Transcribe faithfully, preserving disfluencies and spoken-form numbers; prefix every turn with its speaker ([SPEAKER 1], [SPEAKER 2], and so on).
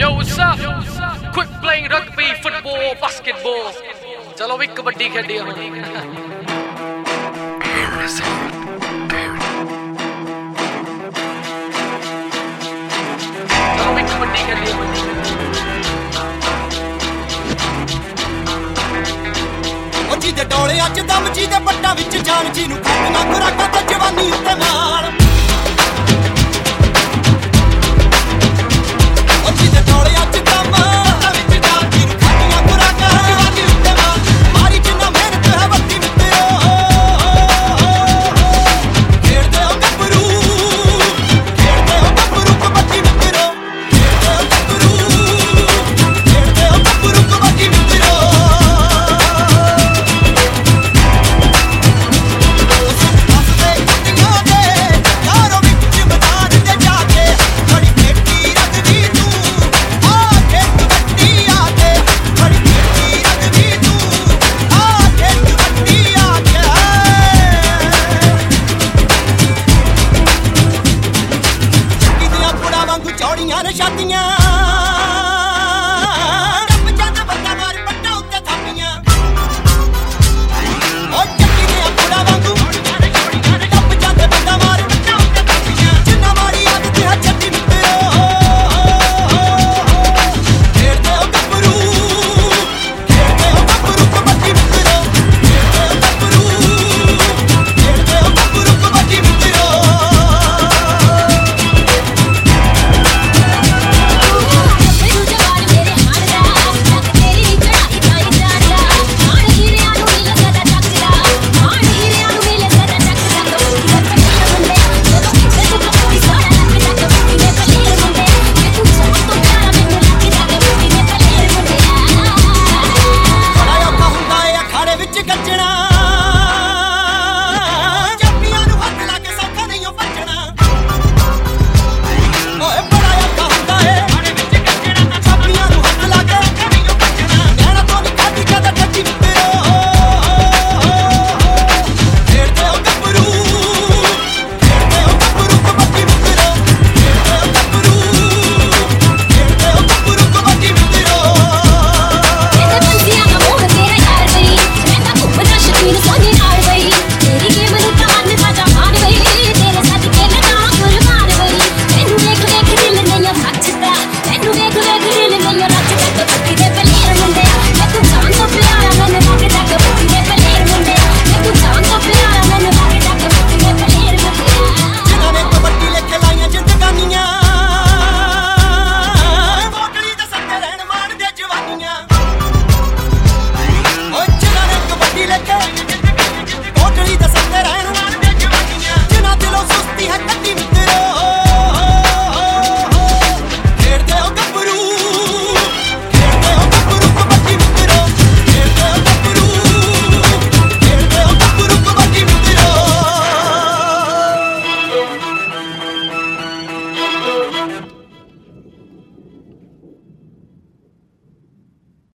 [SPEAKER 1] Yo, what's up? Quit playing rugby, football, basketball. चलो भी कबड्डी खेली हम। चलो भी कबड्डी खेली हम।
[SPEAKER 2] जी दे डोले अज दम जी दे पट्टा विच जान जी नूं खाना खुराकां ते जवानी उत्ते माल जी दे डोले अज दम पट्टा विच जान जी नूं खाना खुराकां जवानी उत्ते माल मारी जिन्ना मेहनत है वक्ती मित्रो खेड़दे हो गब्बरू खेड़दे हो गब्बरू कबड्डी मित्रो खेड़दे हो गब्बरू खेड़दे हो गब्बरू कबड्डी मित्रो चौड़ियां ने शादियां